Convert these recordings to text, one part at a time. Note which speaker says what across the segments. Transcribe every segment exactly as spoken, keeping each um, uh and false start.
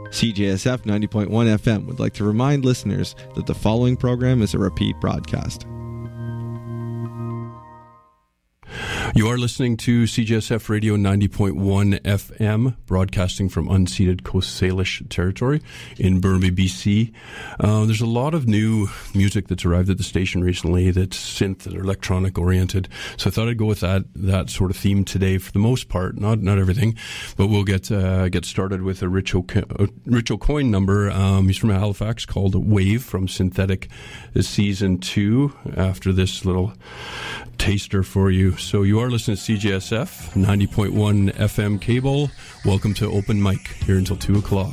Speaker 1: C J S F ninety point one F M would like to remind listeners that the following program is a repeat broadcast.
Speaker 2: You are listening to C J S F Radio ninety point one F M, broadcasting from unceded Coast Salish territory in Burnaby, B C. Uh, there's a lot of new music that's arrived at the station recently that's synth or electronic oriented. So I thought I'd go with that that sort of theme today for the most part, not not everything, but we'll get uh, get started with a Rich, O'Co- Rich O'Coin number. Um, he's from Halifax, called Wave, from Synthetic Season two, after this little taster for you. So you are listening to C J S F ninety point one F M cable. Welcome to Open Mic, here until two o'clock.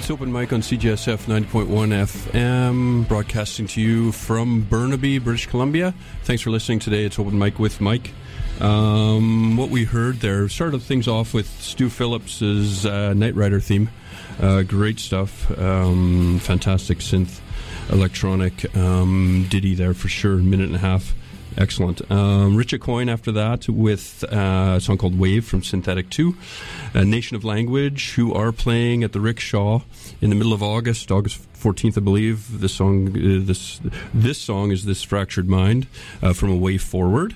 Speaker 2: It's Open Mic on C J S F ninety point one F M, broadcasting to you from Burnaby, British Columbia. Thanks for listening today. It's Open Mic with Mike. Um, what we heard there started things off with Stu Phillips's uh, Knight Rider theme. Uh, great stuff. Um, fantastic synth, electronic um, ditty there for sure. Minute and a half. Excellent. Um, Richard Coyne after that with uh, a song called Wave from Synthetic two. Uh, Nation of Language, who are playing at the Rickshaw in the middle of August, August fourteenth, I believe. This song, uh, this this song is This Fractured Mind uh, from A Way Forward.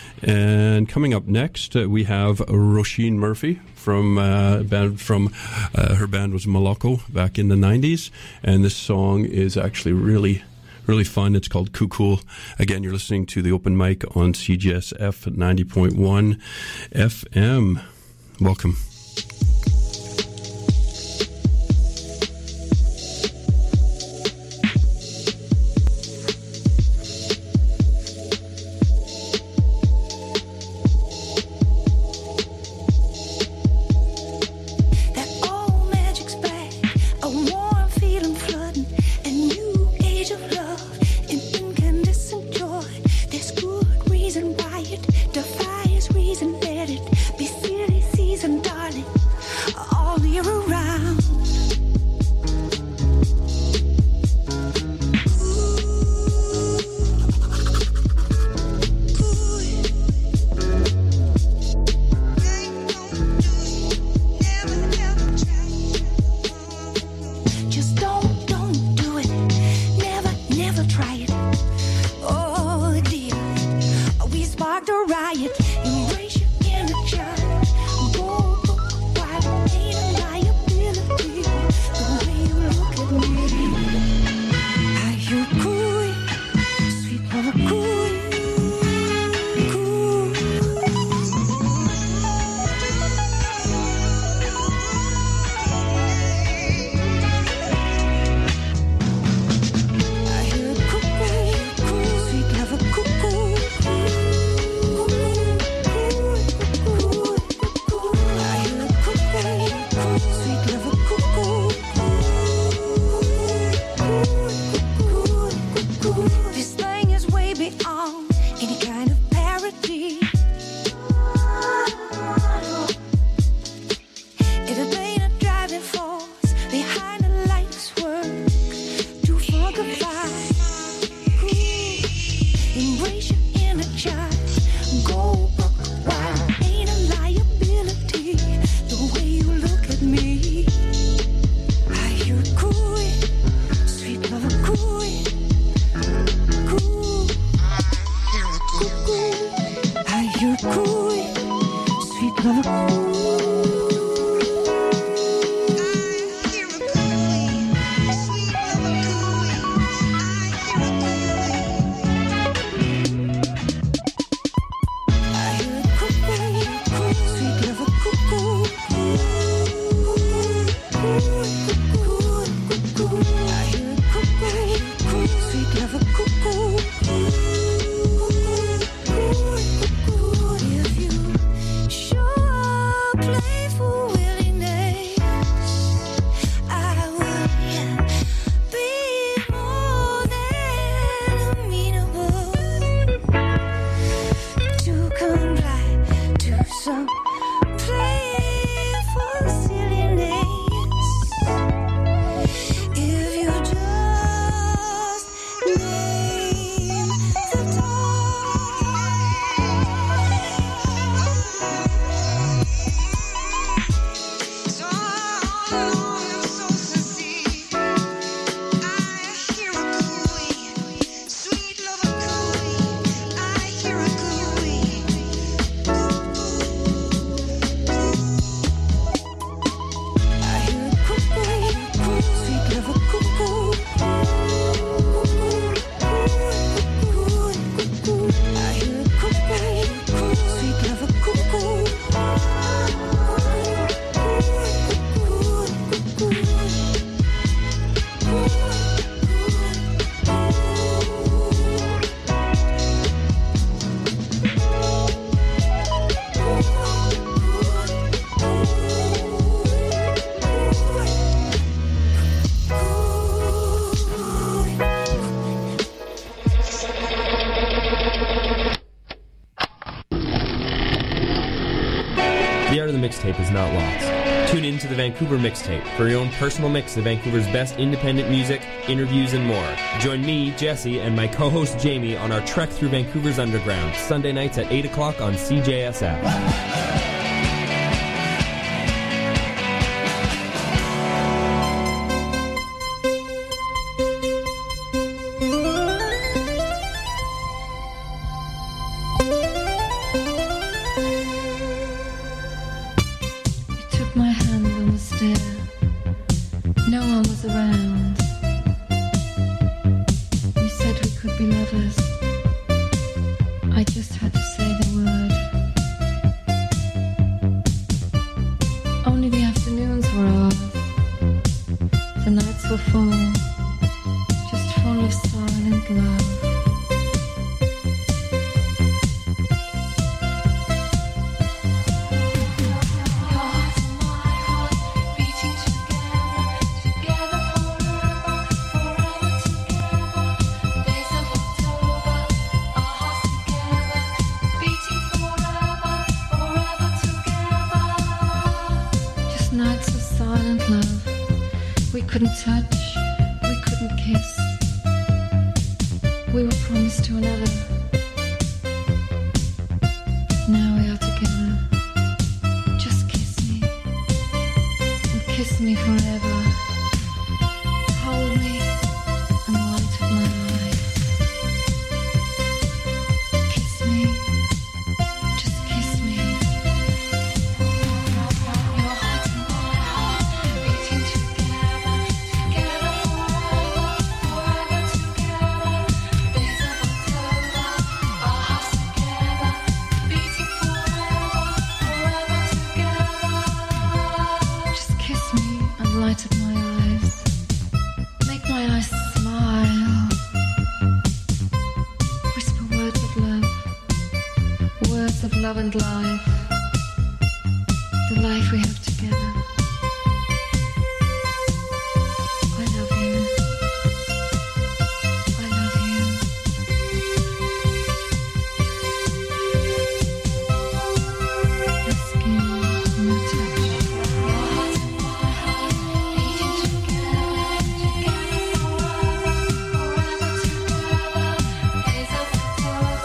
Speaker 2: And coming up next, uh, we have Roisin Murphy from uh, band from uh, her band was Moloko back in the nineties, and this song is actually really. Really fun. It's called Cool Cool. Again, you're listening to the Open Mic on C J S F ninety point one F M. Welcome.
Speaker 3: If you show The art of the mixtape is not lost. Tune in to the Vancouver Mixtape for your own personal mix of Vancouver's best independent music, interviews, and more. Join me, Jesse, and my co-host Jamie on our trek through Vancouver's underground, Sunday nights at eight o'clock on C J S F.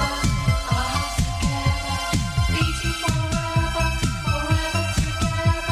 Speaker 4: Forever, forever together.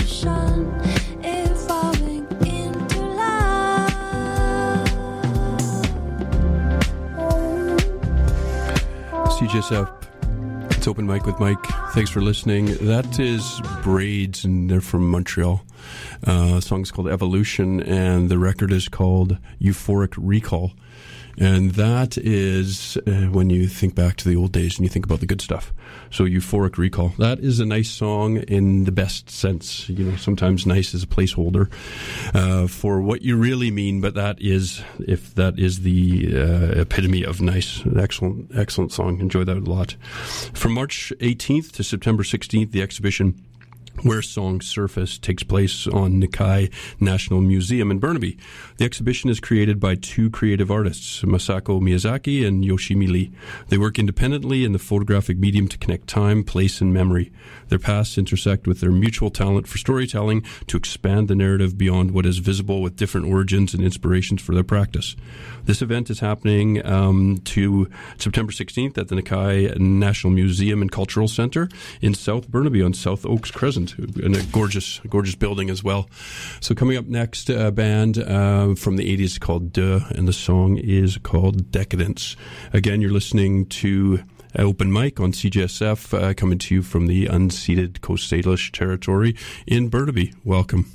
Speaker 2: C J S F, it's Open Mic with Mike. Thanks for listening. That is Braids, and they're from Montreal. Uh, the song is called Evolution, and the record is called Euphoric Recall. And that is uh, when you think back to the old days and you think about the good stuff. So Euphoric Recall. That is a nice song in the best sense. You know, sometimes nice is a placeholder uh, for what you really mean, but that is, if that is the uh, epitome of nice. Excellent, excellent song. Enjoy that a lot. From March eighteenth to September sixteenth, the exhibition Where Songs Surface takes place on Nikkei National Museum in Burnaby. The exhibition is created by two creative artists, Masako Miyazaki and Yoshimi Lee. They work independently in the photographic medium to connect time, place, and memory. Their paths intersect with their mutual talent for storytelling to expand the narrative beyond what is visible, with different origins and inspirations for their practice. This event is happening um, to September sixteenth at the Nikkei National Museum and Cultural Center in South Burnaby on South Oaks Crescent, in a gorgeous, gorgeous building as well. So coming up next, a band uh, from the eighties called Duh, and the song is called Decadence. Again, you're listening to Open Mic on C J S F, uh, coming to you from the unceded Coast Salish territory in Burnaby. Welcome.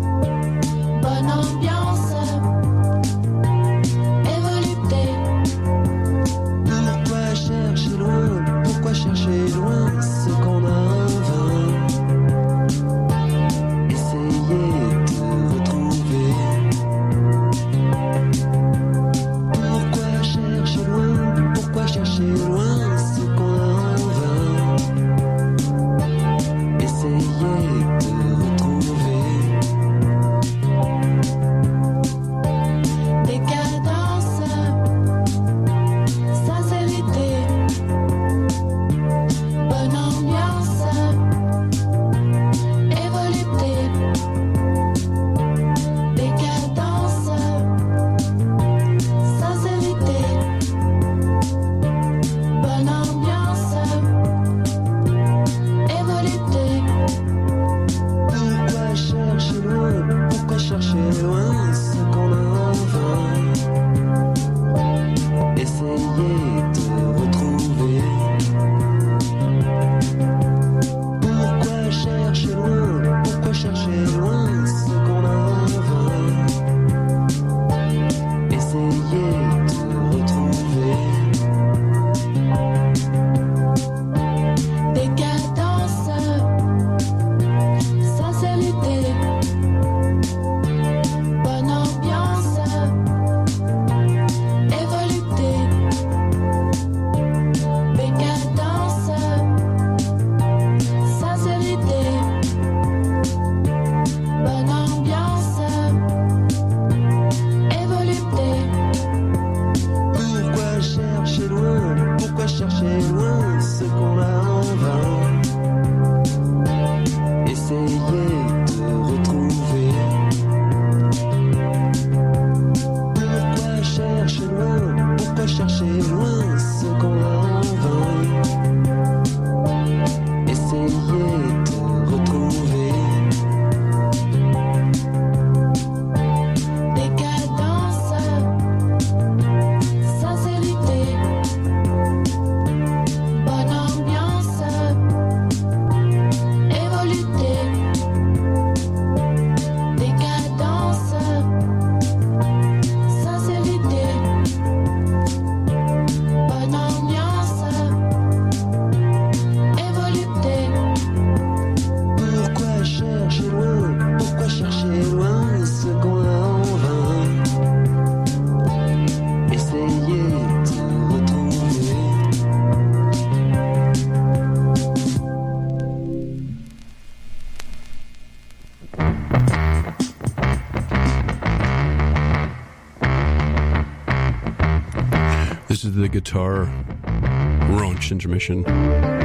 Speaker 4: Bonne ambiance, évoluer.
Speaker 2: This is the guitar raunch intermission.